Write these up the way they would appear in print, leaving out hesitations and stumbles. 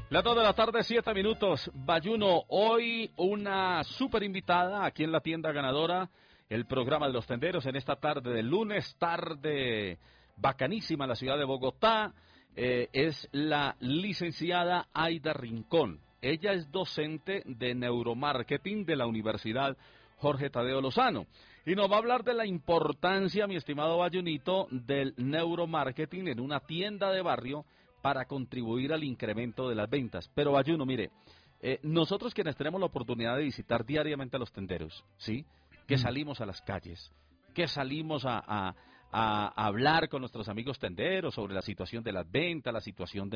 Las 2 de la tarde, 7 minutos. Bayuno, hoy una súper invitada aquí en la tienda ganadora, el programa de los tenderos en esta tarde de lunes, tarde bacanísima en la ciudad de Bogotá. Es la licenciada Aida Rincón. Ella es docente de neuromarketing de la Universidad Jorge Tadeo Lozano. Y nos va a hablar de la importancia, mi estimado Bayunito, del neuromarketing en una tienda de barrio para contribuir al incremento de las ventas. Pero Bayuno, mire, nosotros quienes tenemos la oportunidad de visitar diariamente a los tenderos, ¿sí? Que salimos a las calles, que salimos a hablar con nuestros amigos tenderos sobre la situación de las ventas, la situación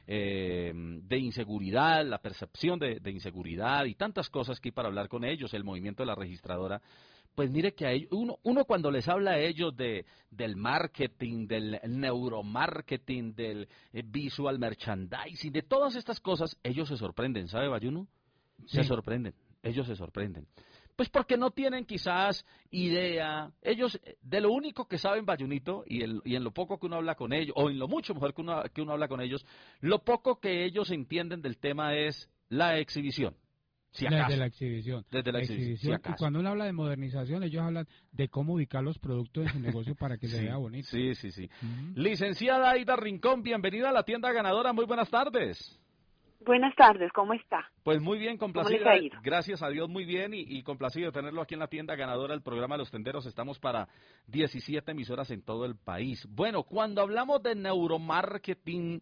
de inseguridad, la percepción de inseguridad y tantas cosas que hay para hablar con ellos, el movimiento de la registradora. Pues mire que a ellos, uno cuando les habla a ellos del marketing, del neuromarketing, del visual merchandising, de todas estas cosas, ellos se sorprenden, ¿sabe, Bayuno? Sí. Se sorprenden, ellos se sorprenden. Pues porque no tienen quizás idea, ellos de lo único que saben, Bayunito, y en lo poco que uno habla con ellos, o en lo mucho mejor que uno habla con ellos, lo poco que ellos entienden del tema es la exhibición. Si acaso. Desde la exhibición. Desde la exhibición, si acaso. Y cuando uno habla de modernización, ellos hablan de cómo ubicar los productos en su negocio para que se vea bonito. Sí. Licenciada Aida Rincón, bienvenida a la tienda ganadora. Muy buenas tardes. Buenas tardes, ¿cómo está? Pues muy bien, complacido. ¿Cómo les ha ido? Gracias a Dios, muy bien y complacido de tenerlo aquí en la tienda ganadora del programa Los Tenderos. Estamos para 17 emisoras en todo el país. Bueno, cuando hablamos de neuromarketing,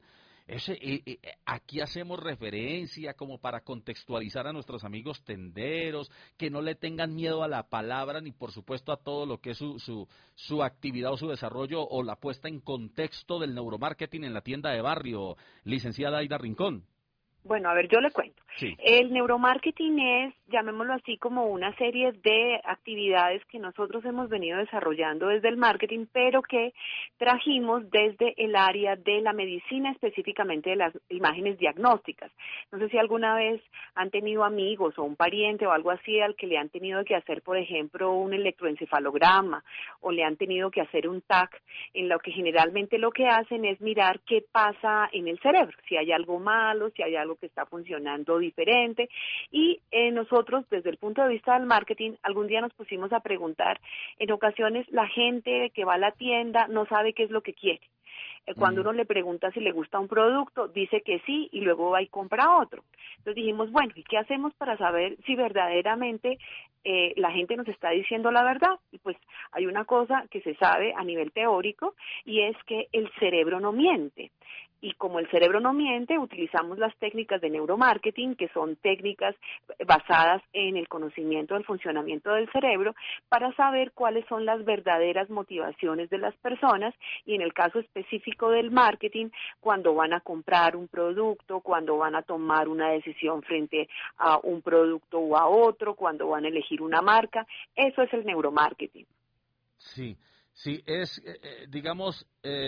aquí hacemos referencia como para contextualizar a nuestros amigos tenderos, que no le tengan miedo a la palabra ni por supuesto a todo lo que es su actividad o su desarrollo o la puesta en contexto del neuromarketing en la tienda de barrio, licenciada Aida Rincón. Bueno, a ver, yo le cuento. Sí. El neuromarketing es, llamémoslo así, como una serie de actividades que nosotros hemos venido desarrollando desde el marketing, pero que trajimos desde el área de la medicina, específicamente de las imágenes diagnósticas. No sé si alguna vez han tenido amigos o un pariente o algo así al que le han tenido que hacer, por ejemplo, un electroencefalograma o le han tenido que hacer un TAC, en lo que generalmente lo que hacen es mirar qué pasa en el cerebro, si hay algo malo, si hay algo que está funcionando diferente y nosotros desde el punto de vista del marketing algún día nos pusimos a preguntar, en ocasiones la gente que va a la tienda no sabe qué es lo que quiere. Cuando uno le pregunta si le gusta un producto, dice que sí y luego va y compra otro. Entonces dijimos, bueno, ¿y qué hacemos para saber si verdaderamente la gente nos está diciendo la verdad? Y pues hay una cosa que se sabe a nivel teórico y es que el cerebro no miente. Y como el cerebro no miente, utilizamos las técnicas de neuromarketing, que son técnicas basadas en el conocimiento del funcionamiento del cerebro, para saber cuáles son las verdaderas motivaciones de las personas y en el caso específico del marketing, cuando van a comprar un producto, cuando van a tomar una decisión frente a un producto o a otro, cuando van a elegir una marca. Eso es el neuromarketing. Sí, es, digamos,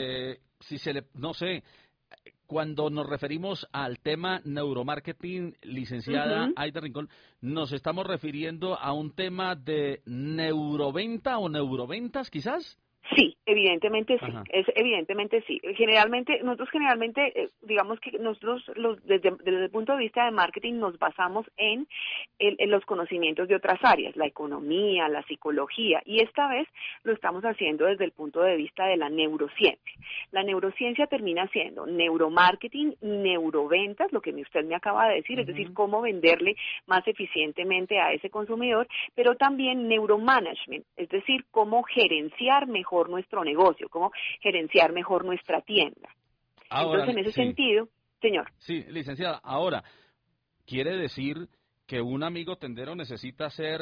si se le, no sé, cuando nos referimos al tema neuromarketing, licenciada Aida Rincón, ¿nos estamos refiriendo a un tema de neuroventa o neuroventas quizás? Sí, evidentemente sí, Ajá. evidentemente sí. Nosotros generalmente, digamos que nosotros desde el punto de vista de marketing nos basamos en los conocimientos de otras áreas, la economía, la psicología, y esta vez lo estamos haciendo desde el punto de vista de la neurociencia. La neurociencia termina siendo neuromarketing, neuroventas, lo que usted me acaba de decir, es decir, cómo venderle más eficientemente a ese consumidor, pero también neuromanagement, es decir, cómo gerenciar mejor nuestro negocio, cómo gerenciar mejor nuestra tienda. Ahora, Entonces, en ese sentido, señor. Sí, licenciada, ahora, ¿quiere decir que un amigo tendero necesita ser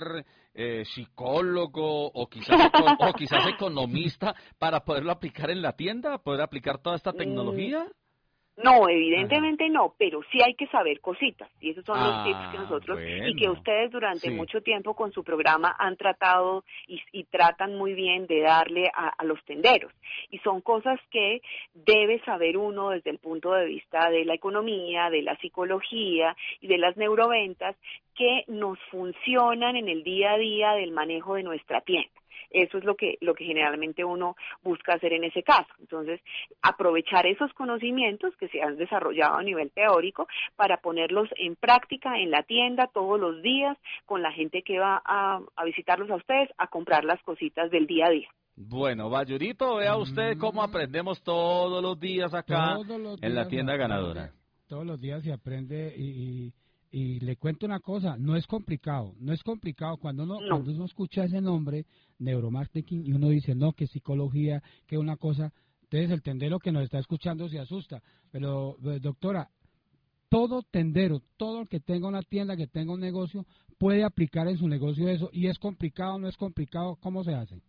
psicólogo o quizás economista para poderlo aplicar en la tienda, poder aplicar toda esta tecnología? No, evidentemente no, pero sí hay que saber cositas, y esos son los tips que nosotros, y que bueno. ustedes durante Sí. mucho tiempo con su programa han tratado y tratan muy bien de darle a los tenderos, y son cosas que debe saber uno desde el punto de vista de la economía, de la psicología y de las neuroventas, que nos funcionan en el día a día del manejo de nuestra tienda. Eso es lo que generalmente uno busca hacer en ese caso. Entonces, aprovechar esos conocimientos que se han desarrollado a nivel teórico para ponerlos en práctica en la tienda todos los días con la gente que va a visitarlos a ustedes, a comprar las cositas del día a día. Bueno, Bayurito, vea usted cómo aprendemos todos los días acá Todos los en la días se tienda aprende, ganadora. todos los días se aprende y le cuento una cosa, no es complicado cuando No. uno escucha ese nombre, neuromarketing, y uno dice, no, que psicología, que una cosa, entonces el tendero que nos está escuchando se asusta, pero doctora, todo tendero, todo el que tenga una tienda, que tenga un negocio, puede aplicar en su negocio eso, y es complicado, no es complicado, ¿cómo se hace?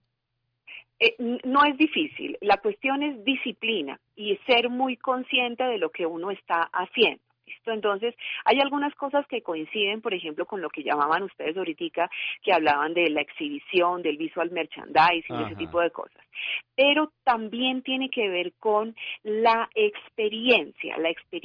No es difícil, la cuestión es disciplina y ser muy consciente de lo que uno está haciendo. ¿Listo? Entonces, hay algunas cosas que coinciden, por ejemplo, con lo que llamaban ustedes ahorita, que hablaban de la exhibición, del visual merchandising, de ese tipo de cosas. Pero también tiene que ver con la experiencia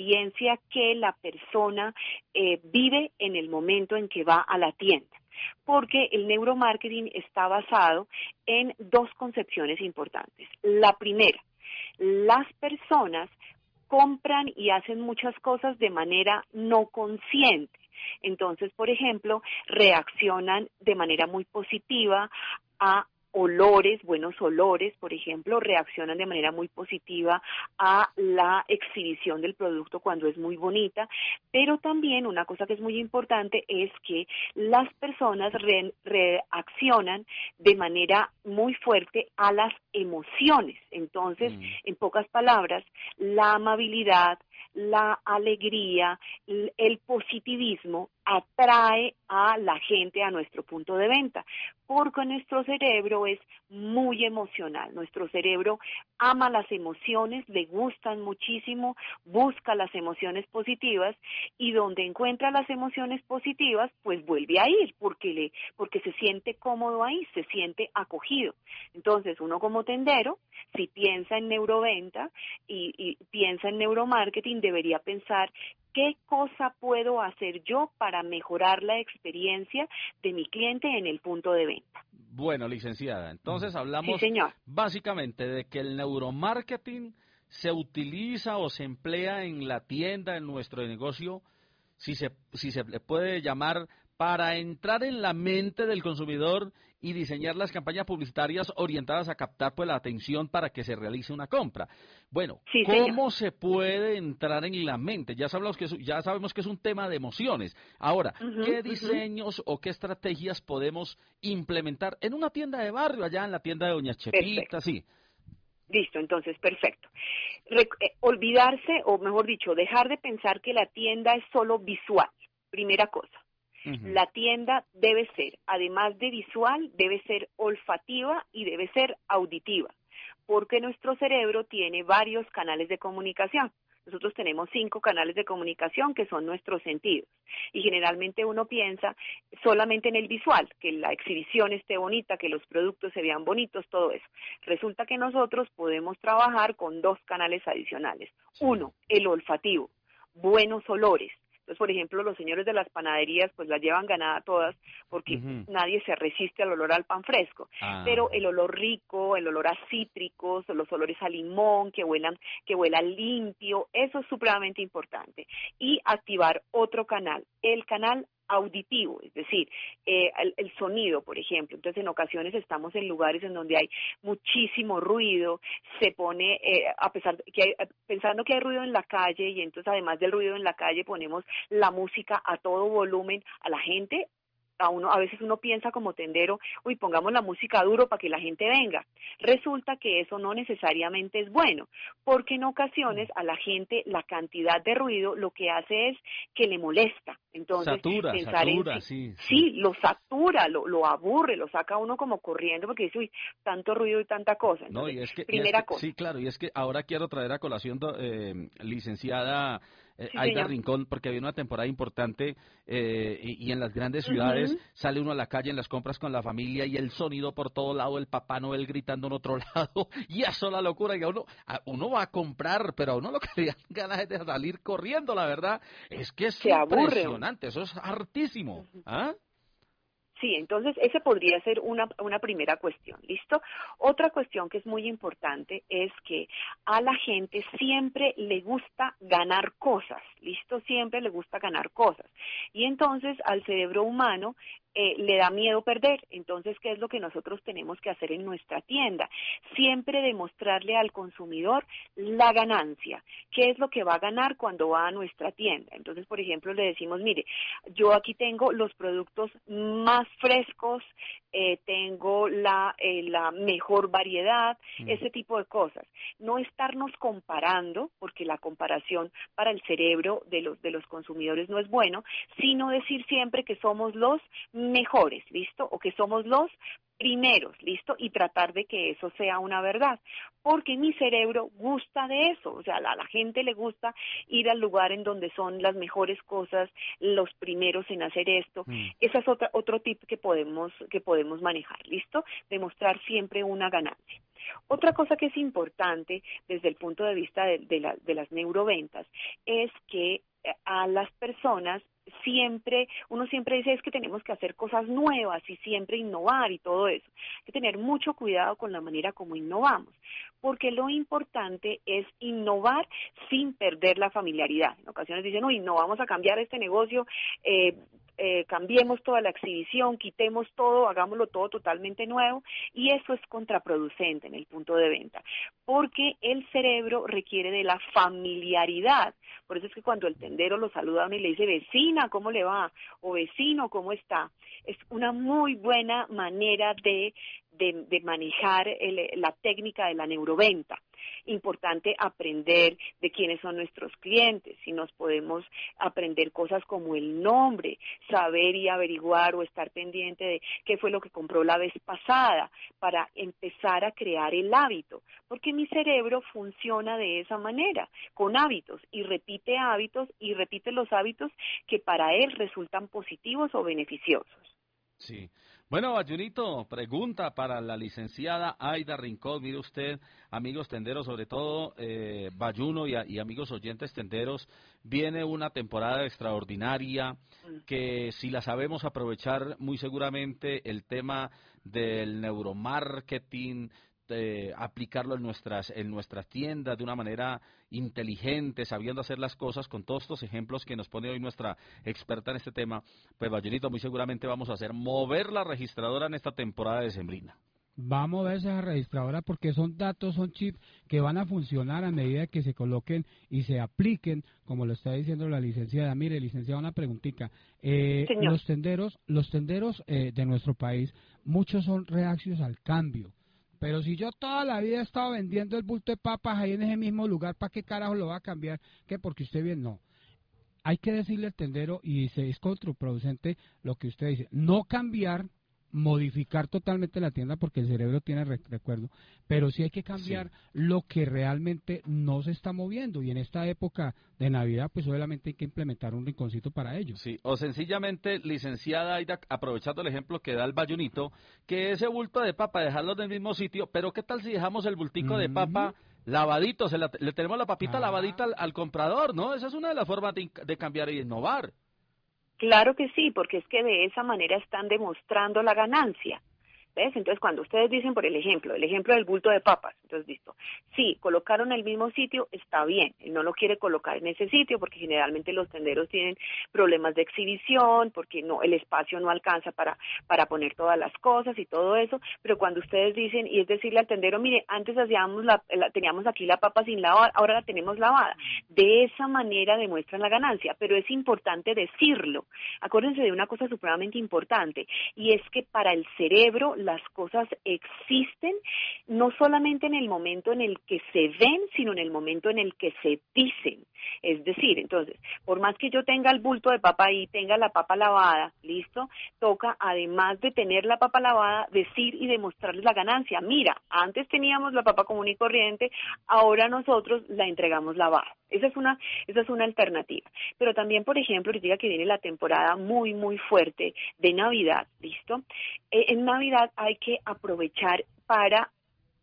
que la persona vive en el momento en que va a la tienda. Porque el neuromarketing está basado en dos concepciones importantes. La primera, las personas compran y hacen muchas cosas de manera no consciente. Entonces, por ejemplo, reaccionan de manera muy positiva a olores, buenos olores, por ejemplo, reaccionan de manera muy positiva a la exhibición del producto cuando es muy bonita, pero también una cosa que es muy importante es que las personas reaccionan de manera muy fuerte a las emociones. Entonces, en pocas palabras, la amabilidad, la alegría, el positivismo atrae a la gente a nuestro punto de venta, porque nuestro cerebro es muy emocional. Nuestro cerebro ama las emociones, le gustan muchísimo, busca las emociones positivas y donde encuentra las emociones positivas, pues vuelve a ir porque se siente cómodo ahí, se siente acogido. Entonces, uno como tendero, si piensa en neuroventa y piensa en neuromarketing, debería pensar ¿qué cosa puedo hacer yo para mejorar la experiencia de mi cliente en el punto de venta? Bueno, licenciada, entonces hablamos Sí, señor. básicamente de que el neuromarketing se utiliza o se emplea en la tienda, en nuestro negocio, si se le puede llamar, para entrar en la mente del consumidor y diseñar las campañas publicitarias orientadas a captar pues la atención para que se realice una compra. Bueno, Sí, ¿cómo señor. se puede entrar en la mente? Ya sabemos que es un tema de emociones. Ahora, ¿qué diseños o qué estrategias podemos implementar en una tienda de barrio, allá en la tienda de Doña Chepita? Perfecto. Sí. Listo, entonces, perfecto. Olvidarse, o mejor dicho, dejar de pensar que la tienda es solo visual, primera cosa. La tienda debe ser, además de visual, debe ser olfativa y debe ser auditiva, porque nuestro cerebro tiene varios canales de comunicación. Nosotros tenemos 5 canales de comunicación que son nuestros sentidos y generalmente uno piensa solamente en el visual, que la exhibición esté bonita, que los productos se vean bonitos, todo eso. Resulta que nosotros podemos trabajar con 2 canales adicionales. Sí. 1, el olfativo, buenos olores. Entonces, por ejemplo, los señores de las panaderías pues las llevan ganada todas porque nadie se resiste al olor al pan fresco. Pero el olor rico, el olor a cítricos, los olores a limón, que huela limpio, eso es supremamente importante. Y activar otro canal, el canal auditivo, es decir, el sonido, por ejemplo. Entonces, en ocasiones estamos en lugares en donde hay muchísimo ruido, se pone, pensando que hay ruido en la calle, y entonces además del ruido en la calle ponemos la música a todo volumen, a la gente. A veces uno piensa como tendero, pongamos la música duro para que la gente venga. Resulta que eso no necesariamente es bueno, porque en ocasiones a la gente la cantidad de ruido lo que hace es que le molesta. Entonces, satura, sí. Sí, lo satura, lo aburre, lo saca uno como corriendo porque dice, tanto ruido y tanta cosa. Entonces, primera cosa. Sí, claro, y es que ahora quiero traer a colación, licenciada Aida señor. Rincón, porque había una temporada importante y en las grandes ciudades sale uno a la calle en las compras con la familia y el sonido por todo lado, el Papá Noel gritando en otro lado, y eso la locura, y uno va a comprar, pero a uno lo que le dan ganas es de salir corriendo, la verdad, es que es impresionante, eso es hartísimo. ¿Ah? Sí, entonces ese podría ser una primera cuestión, ¿listo? Otra cuestión que es muy importante es que a la gente siempre le gusta ganar cosas, ¿listo? Siempre le gusta ganar cosas. Y entonces al cerebro humano le da miedo perder. Entonces, ¿qué es lo que nosotros tenemos que hacer en nuestra tienda? Siempre demostrarle al consumidor la ganancia. ¿Qué es lo que va a ganar cuando va a nuestra tienda? Entonces, por ejemplo, le decimos, mire, yo aquí tengo los productos más frescos, tengo la mejor variedad, ese tipo de cosas. No estarnos comparando, porque la comparación para el cerebro de los consumidores no es bueno, sino decir siempre que somos los mejores, ¿listo? O que somos los primeros, ¿listo? Y tratar de que eso sea una verdad, porque mi cerebro gusta de eso, o sea, a la gente le gusta ir al lugar en donde son las mejores cosas, los primeros en hacer esto. Ese es otro tip que podemos manejar, ¿listo? Demostrar siempre una ganancia. Otra cosa que es importante desde el punto de vista de las neuroventas es que a las personas uno siempre dice es que tenemos que hacer cosas nuevas y siempre innovar y todo eso. Hay que tener mucho cuidado con la manera como innovamos, porque lo importante es innovar sin perder la familiaridad. En ocasiones dicen, uy, no vamos a cambiar este negocio, cambiemos toda la exhibición, quitemos todo, hagámoslo todo totalmente nuevo, y eso es contraproducente en el punto de venta, porque el cerebro requiere de la familiaridad. Por eso es que cuando el tendero lo saluda a uno y le dice, vecina, ¿cómo le va? O vecino, ¿cómo está? Es una muy buena manera de manejar la técnica de la neuroventa. Importante aprender de quiénes son nuestros clientes, si nos podemos aprender cosas como el nombre, saber y averiguar o estar pendiente de qué fue lo que compró la vez pasada para empezar a crear el hábito, porque mi cerebro funciona de esa manera, con hábitos, y repite los hábitos que para él resultan positivos o beneficiosos. Sí. Bueno, Bayunito, pregunta para la licenciada Aida Rincón. Mire usted, amigos tenderos, sobre todo Bayuno y amigos oyentes tenderos, viene una temporada extraordinaria que si la sabemos aprovechar muy seguramente el tema del neuromarketing, aplicarlo en nuestras tiendas de una manera inteligente, sabiendo hacer las cosas con todos estos ejemplos que nos pone hoy nuestra experta en este tema, pues Bayunito, muy seguramente vamos a hacer mover la registradora en esta temporada decembrina. Vamos a ver esa registradora porque son datos, son chips que van a funcionar a medida que se coloquen y se apliquen, como lo está diciendo la licenciada. Mire, licenciada, una preguntita. Los tenderos de nuestro país, muchos son reacios al cambio. Pero si yo toda la vida he estado vendiendo el bulto de papas ahí en ese mismo lugar, ¿para qué carajo lo va a cambiar? ¿Qué? Porque usted bien, no. Hay que decirle al tendero, y es contraproducente lo que usted dice, no cambiar, modificar totalmente la tienda porque el cerebro tiene recuerdo, pero sí hay que cambiar lo que realmente no se está moviendo, y en esta época de Navidad pues obviamente hay que implementar un rinconcito para ello. Sí, o sencillamente, licenciada Aida, aprovechando el ejemplo que da el Bayunito, que ese bulto de papa dejarlo en el mismo sitio, pero ¿qué tal si dejamos el bultico de papa lavadito? Le tenemos la papita lavadita al comprador, ¿no? Esa es una de las formas de cambiar y innovar. Claro que sí, porque es que de esa manera están demostrando la ganancia. ¿Ves? Entonces, cuando ustedes dicen, por el ejemplo del bulto de papas, entonces, listo. Sí, colocaron el mismo sitio, está bien. Él no lo quiere colocar en ese sitio porque generalmente los tenderos tienen problemas de exhibición, porque el espacio no alcanza para poner todas las cosas y todo eso. Pero cuando ustedes dicen, y es decirle al tendero, mire, antes teníamos aquí la papa sin lavar, ahora la tenemos lavada. De esa manera demuestran la ganancia, pero es importante decirlo. Acuérdense de una cosa supremamente importante, y es que para el cerebro las cosas existen no solamente en el momento en el que se ven, sino en el momento en el que se dicen. Es decir, entonces, por más que yo tenga el bulto de papa ahí, tenga la papa lavada, listo, toca, además de tener la papa lavada, decir y demostrarles la ganancia. Mira, antes teníamos la papa común y corriente, ahora nosotros la entregamos lavada. Esa es una alternativa. Pero también, por ejemplo, les diga que viene la temporada muy, muy fuerte de Navidad, ¿listo? En Navidad hay que aprovechar para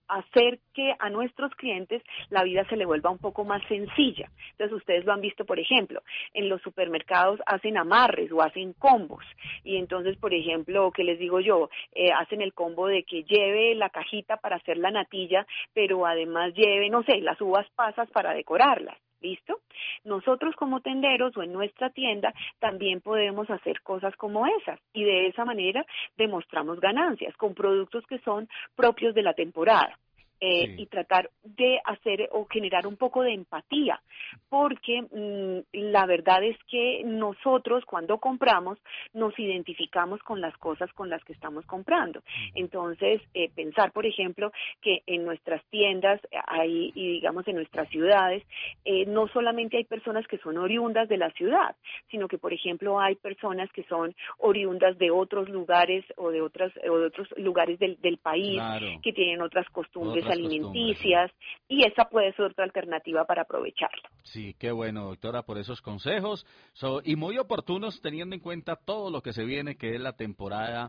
hacer que a nuestros clientes la vida se le vuelva un poco más sencilla. Entonces ustedes lo han visto, por ejemplo, en los supermercados hacen amarres o hacen combos, y entonces, por ejemplo, ¿qué les digo yo? Hacen el combo de que lleve la cajita para hacer la natilla, pero además lleve, no sé, las uvas pasas para decorarlas. ¿Listo? Nosotros como tenderos o en nuestra tienda también podemos hacer cosas como esas, y de esa manera demostramos ganancias con productos que son propios de la temporada. Y tratar de hacer o generar un poco de empatía, porque la verdad es que nosotros cuando compramos nos identificamos con las cosas con las que estamos comprando. Entonces, pensar, por ejemplo, que en nuestras tiendas hay, y digamos en nuestras ciudades, no solamente hay personas que son oriundas de la ciudad, sino que, por ejemplo, hay personas que son oriundas de otros lugares o de otros lugares del país, claro, que tienen otras costumbres alimenticias, y esa puede ser otra alternativa para aprovecharlo. Sí, qué bueno, doctora, por esos consejos y muy oportunos, teniendo en cuenta todo lo que se viene, que es la temporada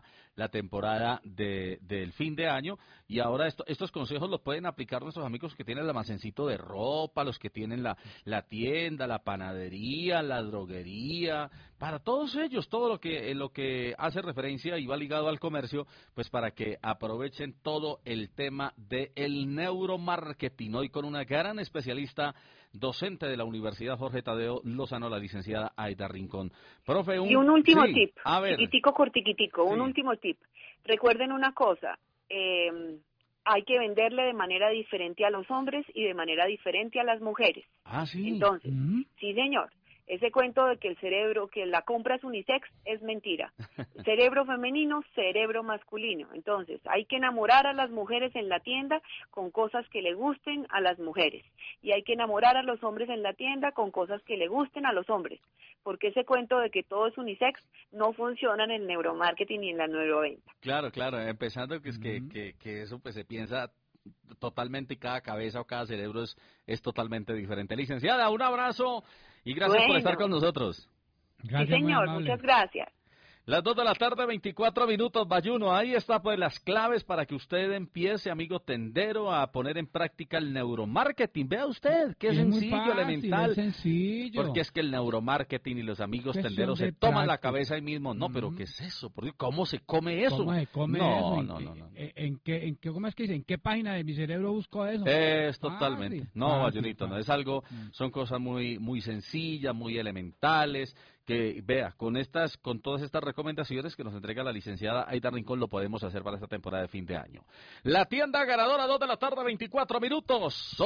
del fin de año. Y ahora estos consejos los pueden aplicar nuestros amigos que tienen el almacencito de ropa, los que tienen la tienda, la panadería, la droguería, para todos ellos, todo lo que hace referencia y va ligado al comercio, pues para que aprovechen todo el tema del neuromarketing. Hoy con una gran especialista, docente de la Universidad Jorge Tadeo Lozano, la licenciada Aida Rincón. Profe, y un último sí, tip, a ver, chiquitico, cortiquitico, sí. un último tip. Recuerden una cosa, hay que venderle de manera diferente a los hombres y de manera diferente a las mujeres. Ah, sí. Entonces, sí señor, ese cuento de que el cerebro, que la compra es unisex, es mentira. Cerebro femenino, cerebro masculino. Entonces, hay que enamorar a las mujeres en la tienda con cosas que le gusten a las mujeres. Y hay que enamorar a los hombres en la tienda con cosas que le gusten a los hombres. Porque ese cuento de que todo es unisex no funciona en el neuromarketing ni en la neuroventa. Claro, empezando que es que eso pues se piensa totalmente, y cada cabeza o cada cerebro es totalmente diferente. Licenciada, un abrazo y gracias por estar con nosotros. Gracias, sí, señor, muchas gracias. Las 2 de la tarde, 24 minutos, Bayuno. Ahí está pues las claves para que usted empiece, amigo tendero, a poner en práctica el neuromarketing. Vea usted, qué sencillo, muy fácil, elemental. Es sencillo. Porque es que el neuromarketing y los amigos tenderos se toman la cabeza ahí mismo. No, pero ¿qué es eso? ¿Cómo se come eso? ¿Cómo se come no, eso? No. ¿Cómo es que dice? ¿En qué página de mi cerebro busco eso? Es totalmente. No, Bayunito, no es algo, son cosas muy sencillas, muy elementales, que vea, con todas estas recomendaciones que nos entrega la licenciada Aida Rincón, lo podemos hacer para esta temporada de fin de año. La tienda ganadora, 2 de la tarde, 24 minutos.